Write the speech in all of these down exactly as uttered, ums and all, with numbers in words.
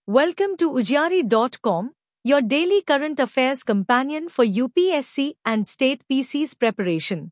Welcome to Ujari dot com, your daily current affairs companion for U P S C and state P Cs preparation.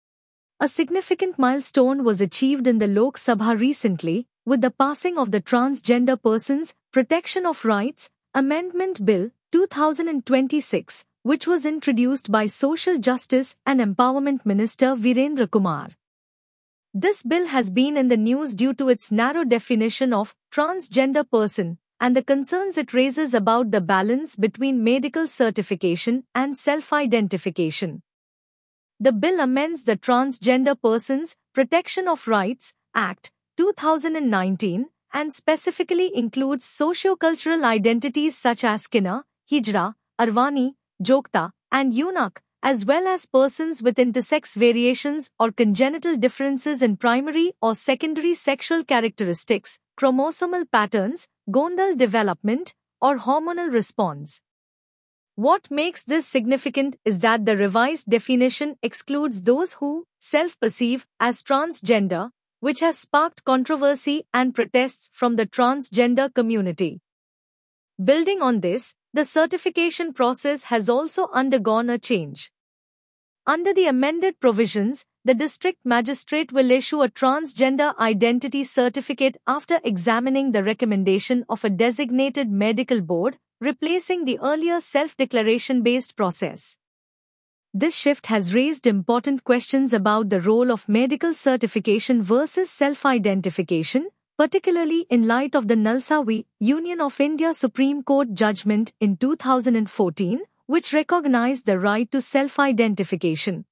A significant milestone was achieved in the Lok Sabha recently with the passing of the Transgender Persons Protection of Rights Amendment Bill two thousand twenty-six, which was introduced by Social Justice and Empowerment Minister Virendra Kumar. This bill has been in the news due to its narrow definition of transgender person and the concerns it raises about the balance between medical certification and self-identification. The bill amends the Transgender Persons Protection of Rights Act two thousand nineteen and specifically includes socio-cultural identities such as Kinnar, Hijra, Arwani, Jogta, and Eunuch, as well as persons with intersex variations or congenital differences in primary or secondary sexual characteristics, chromosomal patterns, gonadal development, or hormonal response. What makes this significant is that the revised definition excludes those who self-perceive as transgender, which has sparked controversy and protests from the transgender community. Building on this, the certification process has also undergone a change. Under the amended provisions, the district magistrate will issue a transgender identity certificate after examining the recommendation of a designated medical board, replacing the earlier self-declaration-based process. This shift has raised important questions about the role of medical certification versus self-identification, particularly in light of the Nalsawi Union of India Supreme Court judgment in two thousand fourteen, which recognized the right to self-identification.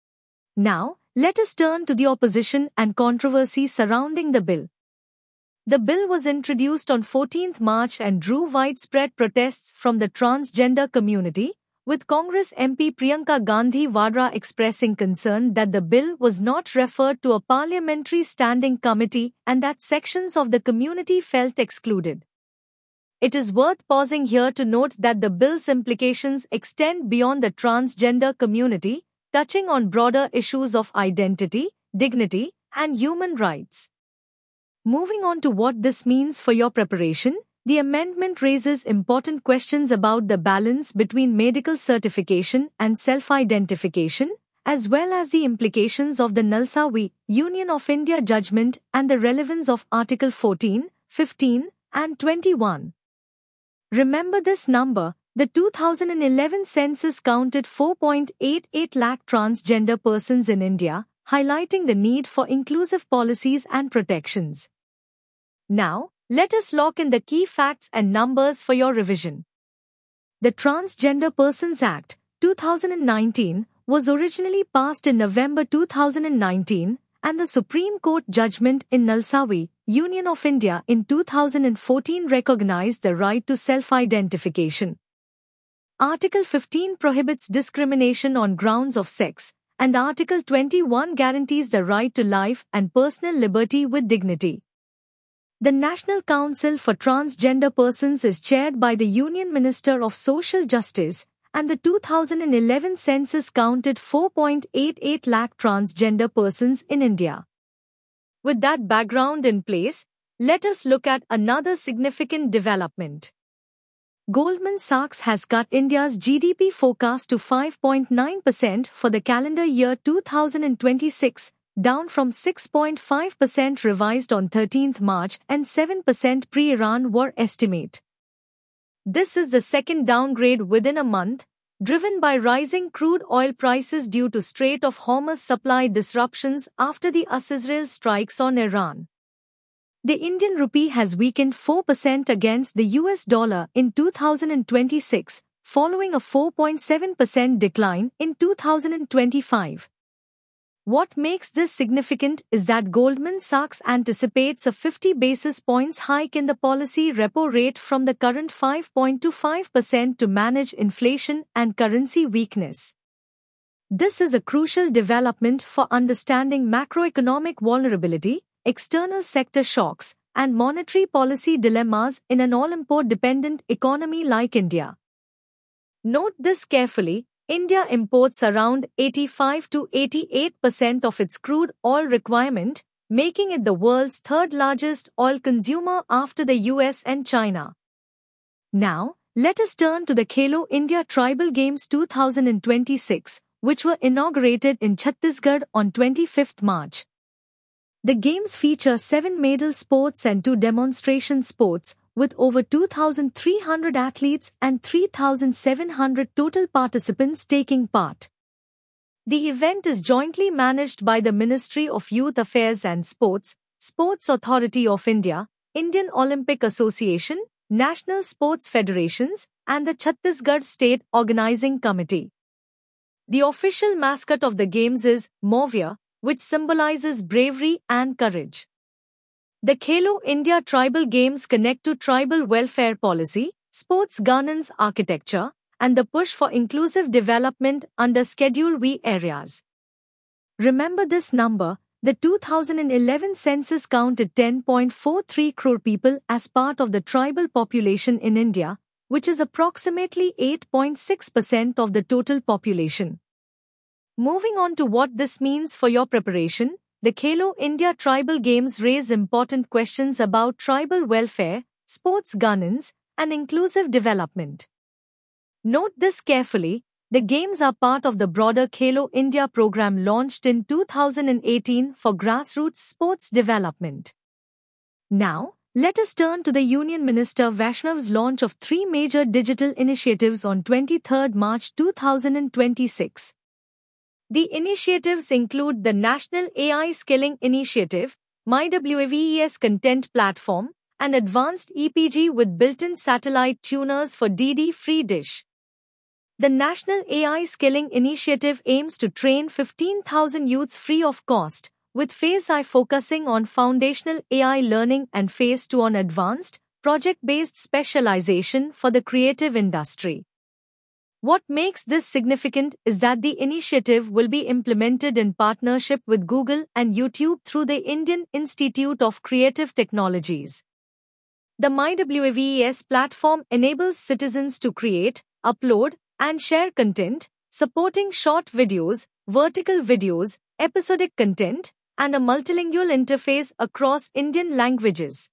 Now, let us turn to the opposition and controversy surrounding the bill. The bill was introduced on fourteenth March and drew widespread protests from the transgender community, with Congress M P Priyanka Gandhi Vadra expressing concern that the bill was not referred to a parliamentary standing committee and that sections of the community felt excluded. It is worth pausing here to note that the bill's implications extend beyond the transgender community, touching on broader issues of identity, dignity, and human rights. Moving on to what this means for your preparation, the amendment raises important questions about the balance between medical certification and self-identification, as well as the implications of the Nalsawi Union of India judgment and the relevance of Article fourteen, fifteen, and twenty-one. Remember this number: the two thousand eleven census counted four point eight eight lakh transgender persons in India, highlighting the need for inclusive policies and protections. Now, let us lock in the key facts and numbers for your revision. The Transgender Persons Act two thousand nineteen was originally passed in November two thousand nineteen, and the Supreme Court judgment in Nalsawi Union of India in two thousand fourteen recognized the right to self-identification. Article fifteen prohibits discrimination on grounds of sex, and Article twenty-one guarantees the right to life and personal liberty with dignity. The National Council for Transgender Persons is chaired by the Union Minister of Social Justice, and the two thousand eleven census counted four point eight eight lakh transgender persons in India. With that background in place, let us look at another significant development. Goldman Sachs has cut India's G D P forecast to five point nine percent for the calendar year two thousand twenty-six, down from six point five percent revised on thirteenth March and seven percent pre-Iran war estimate. This is the second downgrade within a month, driven by rising crude oil prices due to Strait of Hormuz supply disruptions after the U S-Israel strikes on Iran. The Indian rupee has weakened four percent against the U S dollar in two thousand twenty-six, following a four point seven percent decline in two thousand twenty-five. What makes this significant is that Goldman Sachs anticipates a fifty basis points hike in the policy repo rate from the current five point two five percent to manage inflation and currency weakness. This is a crucial development for understanding macroeconomic vulnerability, external sector shocks, and monetary policy dilemmas in an all-import dependent economy like India. Note this carefully. India imports around eighty-five to eighty-eight percent of its crude oil requirement, making it the world's third largest oil consumer after the U S and China. Now, let us turn to the Khelo India Tribal Games two thousand twenty-six, which were inaugurated in Chhattisgarh on twenty-fifth March. The games feature seven medal sports and two demonstration sports, with over two thousand three hundred athletes and three thousand seven hundred total participants taking part. The event is jointly managed by the Ministry of Youth Affairs and Sports, Sports Authority of India, Indian Olympic Association, National Sports Federations, and the Chhattisgarh State Organizing Committee. The official mascot of the games is Mauvia, which symbolizes bravery and courage. The Khelo India Tribal Games connect to tribal welfare policy, sports governance architecture, and the push for inclusive development under Schedule V areas. Remember this number: the two thousand eleven census counted ten point four three crore people as part of the tribal population in India, which is approximately eight point six percent of the total population. Moving on to what this means for your preparation, the Khelo India Tribal Games raise important questions about tribal welfare, sports governance, and inclusive development. Note this carefully: the games are part of the broader Khelo India program launched in two thousand eighteen for grassroots sports development. Now, let us turn to the Union Minister Vaishnav's launch of three major digital initiatives on twenty-third March two thousand twenty-six. The initiatives include the National A I Skilling Initiative, MyWaves Content Platform, and Advanced E P G with built-in satellite tuners for D D Free Dish. The National A I Skilling Initiative aims to train fifteen thousand youths free of cost, with Phase I focusing on foundational A I learning and Phase two on advanced, project-based specialization for the creative industry. What makes this significant is that the initiative will be implemented in partnership with Google and YouTube through the Indian Institute of Creative Technologies. The MyWaves platform enables citizens to create, upload, and share content, supporting short videos, vertical videos, episodic content, and a multilingual interface across Indian languages.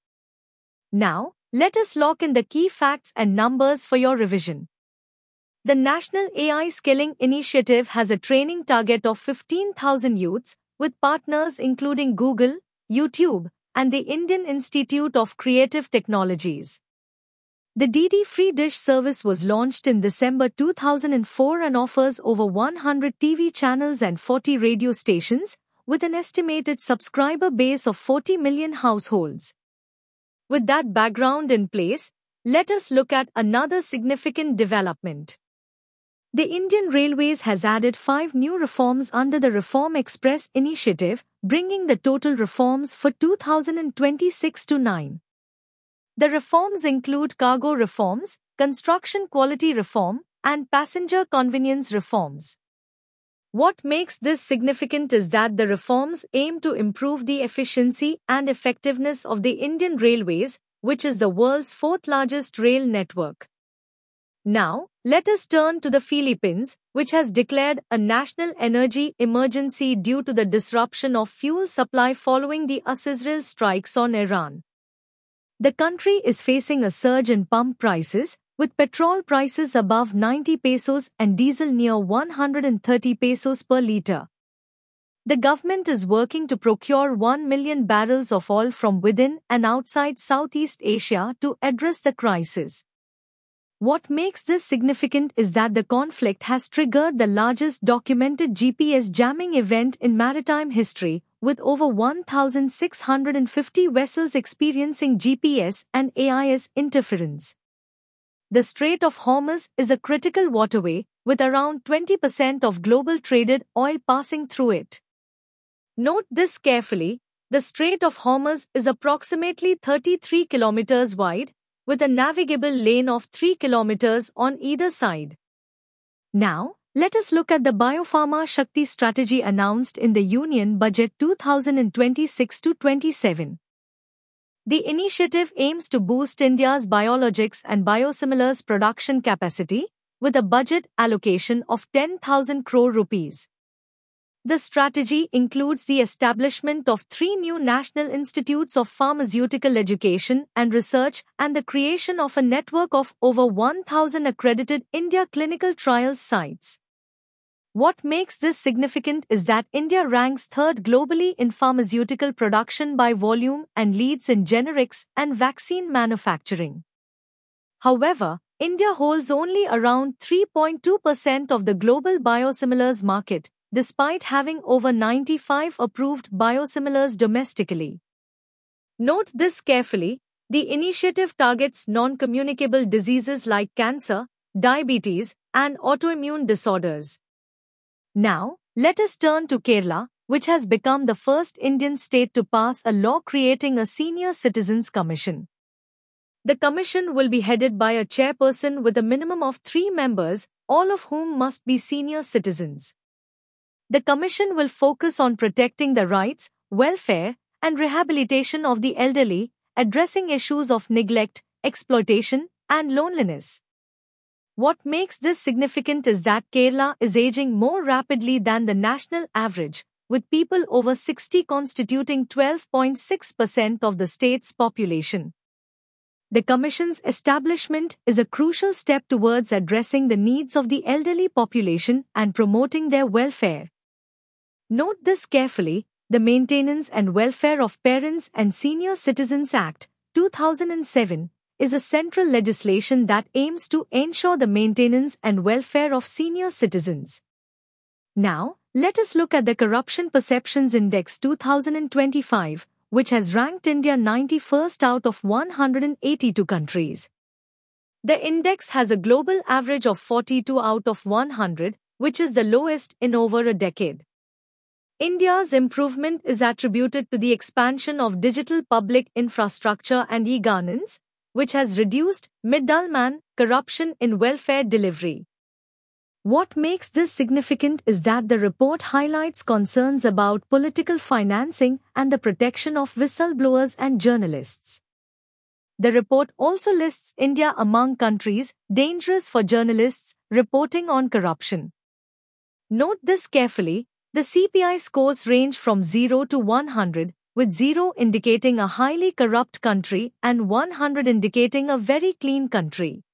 Now, let us lock in the key facts and numbers for your revision. The National A I Skilling Initiative has a training target of fifteen thousand youths, with partners including Google, YouTube, and the Indian Institute of Creative Technologies. The D D Free Dish service was launched in December two thousand four and offers over one hundred T V channels and forty radio stations, with an estimated subscriber base of forty million households. With that background in place, let us look at another significant development. The Indian Railways has added five new reforms under the Reform Express initiative, bringing the total reforms for two thousand twenty-six to nine. The reforms include cargo reforms, construction quality reform, and passenger convenience reforms. What makes this significant is that the reforms aim to improve the efficiency and effectiveness of the Indian Railways, which is the world's fourth largest rail network. Now, let us turn to the Philippines, which has declared a national energy emergency due to the disruption of fuel supply following the U S Israel strikes on Iran. The country is facing a surge in pump prices, with petrol prices above ninety pesos and diesel near one hundred thirty pesos per litre. The government is working to procure one million barrels of oil from within and outside Southeast Asia to address the crisis. What makes this significant is that the conflict has triggered the largest documented G P S jamming event in maritime history, with over one thousand six hundred fifty vessels experiencing G P S and A I S interference. The Strait of Hormuz is a critical waterway, with around twenty percent of global traded oil passing through it. Note this carefully: the Strait of Hormuz is approximately thirty-three kilometers wide, with a navigable lane of three kilometers on either side. Now, let us look at the Biopharma Shakti strategy announced in the Union Budget two thousand twenty-six to twenty-seven. The initiative aims to boost India's biologics and biosimilars production capacity, with a budget allocation of ten thousand crore rupees. The strategy includes the establishment of three new National Institutes of Pharmaceutical Education and Research and the creation of a network of over one thousand accredited India clinical trials sites. What makes this significant is that India ranks third globally in pharmaceutical production by volume and leads in generics and vaccine manufacturing. However, India holds only around three point two percent of the global biosimilars market, despite having over ninety-five approved biosimilars domestically. Note this carefully: the initiative targets non-communicable diseases like cancer, diabetes, and autoimmune disorders. Now, let us turn to Kerala, which has become the first Indian state to pass a law creating a Senior Citizens Commission. The commission will be headed by a chairperson with a minimum of three members, all of whom must be senior citizens. The commission will focus on protecting the rights, welfare, and rehabilitation of the elderly, addressing issues of neglect, exploitation, and loneliness. What makes this significant is that Kerala is aging more rapidly than the national average, with people over sixty constituting twelve point six percent of the state's population. The Commission's establishment is a crucial step towards addressing the needs of the elderly population and promoting their welfare. Note this carefully: the Maintenance and Welfare of Parents and Senior Citizens Act, two thousand seven, is a central legislation that aims to ensure the maintenance and welfare of senior citizens. Now, let us look at the Corruption Perceptions Index two thousand twenty-five, which has ranked India ninety-first out of one hundred eighty-two countries. The index has a global average of forty-two out of one hundred, which is the lowest in over a decade. India's improvement is attributed to the expansion of digital public infrastructure and e-governance, which has reduced middleman corruption in welfare delivery. What makes this significant is that the report highlights concerns about political financing and the protection of whistleblowers and journalists. The report also lists India among countries dangerous for journalists reporting on corruption. Note this carefully: the C P I scores range from zero to one hundred, with zero indicating a highly corrupt country and one hundred indicating a very clean country.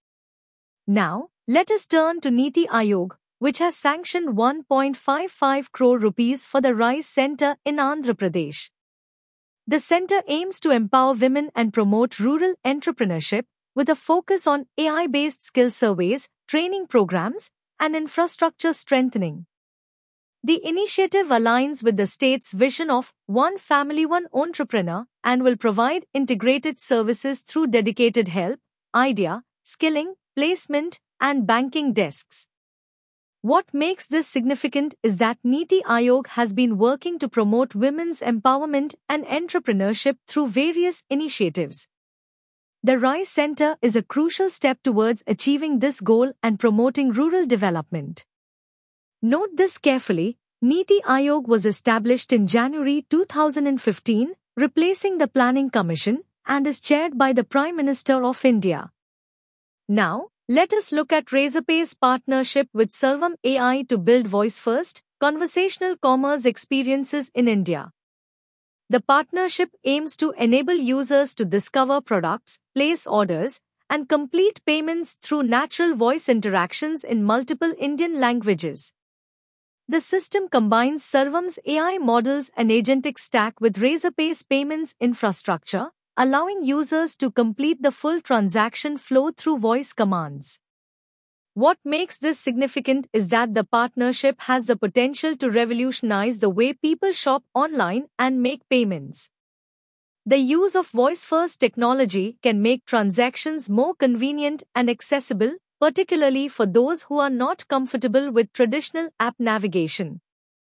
Now, let us turn to Niti Aayog, which has sanctioned one point five five crore rupees for the RISE Centre in Andhra Pradesh. The centre aims to empower women and promote rural entrepreneurship with a focus on A I-based skill surveys, training programs, and infrastructure strengthening. The initiative aligns with the state's vision of One Family, One Entrepreneur and will provide integrated services through dedicated help, idea, skilling, placement, and banking desks. What makes this significant is that Niti Aayog has been working to promote women's empowerment and entrepreneurship through various initiatives. The RISE Centre is a crucial step towards achieving this goal and promoting rural development. Note this carefully: Niti Aayog was established in January two thousand fifteen, replacing the Planning Commission, and is chaired by the Prime Minister of India. Now, let us look at Razorpay's partnership with Sarvam A I to build voice-first, conversational commerce experiences in India. The partnership aims to enable users to discover products, place orders, and complete payments through natural voice interactions in multiple Indian languages. The system combines Sarvam's A I models and agentic stack with Razorpay's payments infrastructure, allowing users to complete the full transaction flow through voice commands. What makes this significant is that the partnership has the potential to revolutionize the way people shop online and make payments. The use of voice-first technology can make transactions more convenient and accessible, particularly for those who are not comfortable with traditional app navigation.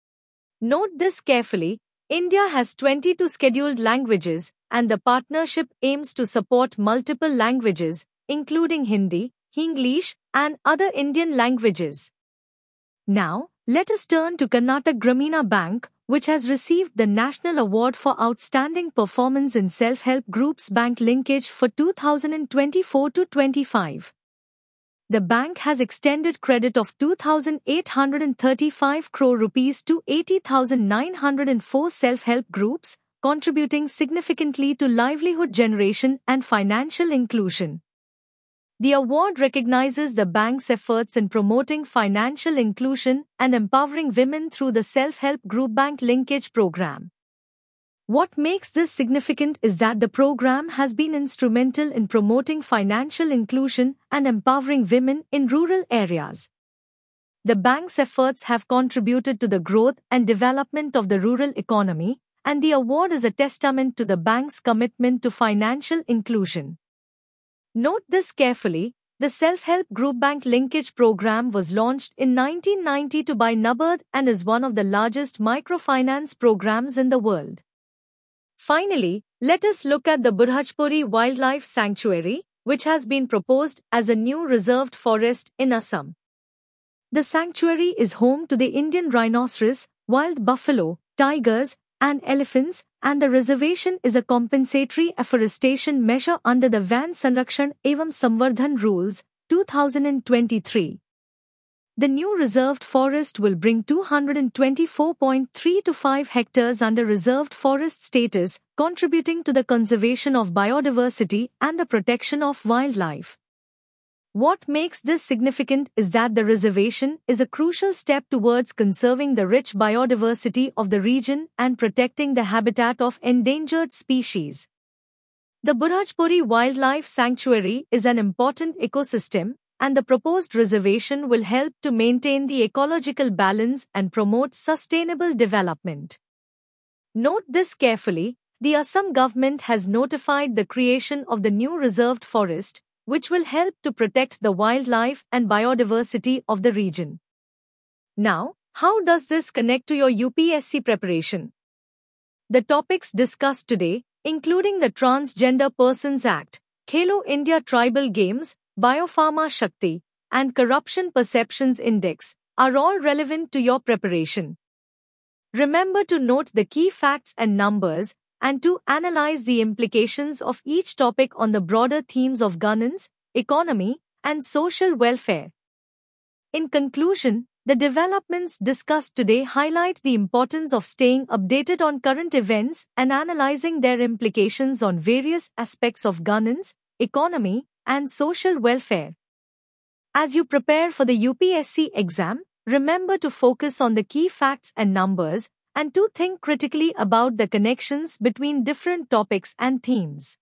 Note this carefully: India has twenty-two scheduled languages, and the partnership aims to support multiple languages, including Hindi, English, and other Indian languages. Now, let us turn to Karnataka Grameen Bank, which has received the National Award for Outstanding Performance in Self-Help Groups Bank Linkage for two thousand twenty-four to twenty-five. the bank has extended credit of two thousand eight hundred thirty-five crore rupees to eighty thousand nine hundred four self-help groups, contributing significantly to livelihood generation and financial inclusion. The award recognizes the bank's efforts in promoting financial inclusion and empowering women through the Self-Help Group Bank Linkage Program. What makes this significant is that the program has been instrumental in promoting financial inclusion and empowering women in rural areas. The bank's efforts have contributed to the growth and development of the rural economy, and the award is a testament to the bank's commitment to financial inclusion. Note this carefully. The Self-Help Group Bank Linkage Program was launched in nineteen ninety-two by NABARD and is one of the largest microfinance programs in the world. Finally, let us look at the Burhajpuri Wildlife Sanctuary, which has been proposed as a new reserved forest in Assam. The sanctuary is home to the Indian rhinoceros, wild buffalo, tigers, and elephants, and the reservation is a compensatory afforestation measure under the Van Sanrakshan Evam Samvardhan Rules, two thousand twenty-three. The new reserved forest will bring two hundred twenty-four point three two five hectares under reserved forest status, contributing to the conservation of biodiversity and the protection of wildlife. What makes this significant is that the reservation is a crucial step towards conserving the rich biodiversity of the region and protecting the habitat of endangered species. The Burhajpuri Wildlife Sanctuary is an important ecosystem, and the proposed reservation will help to maintain the ecological balance and promote sustainable development. Note this carefully. The Assam government has notified the creation of the new reserved forest, which will help to protect the wildlife and biodiversity of the region. Now, how does this connect to your U P S C preparation? The topics discussed today, including the Transgender Persons Act, Khelo India Tribal Games, Biopharma Shakti, and Corruption Perceptions Index, are all relevant to your preparation. Remember to note the key facts and numbers, and to analyze the implications of each topic on the broader themes of governance, economy, and social welfare. In conclusion, the developments discussed today highlight the importance of staying updated on current events and analyzing their implications on various aspects of governance, economy, and social welfare. As you prepare for the U P S C exam, remember to focus on the key facts and numbers, and to think critically about the connections between different topics and themes.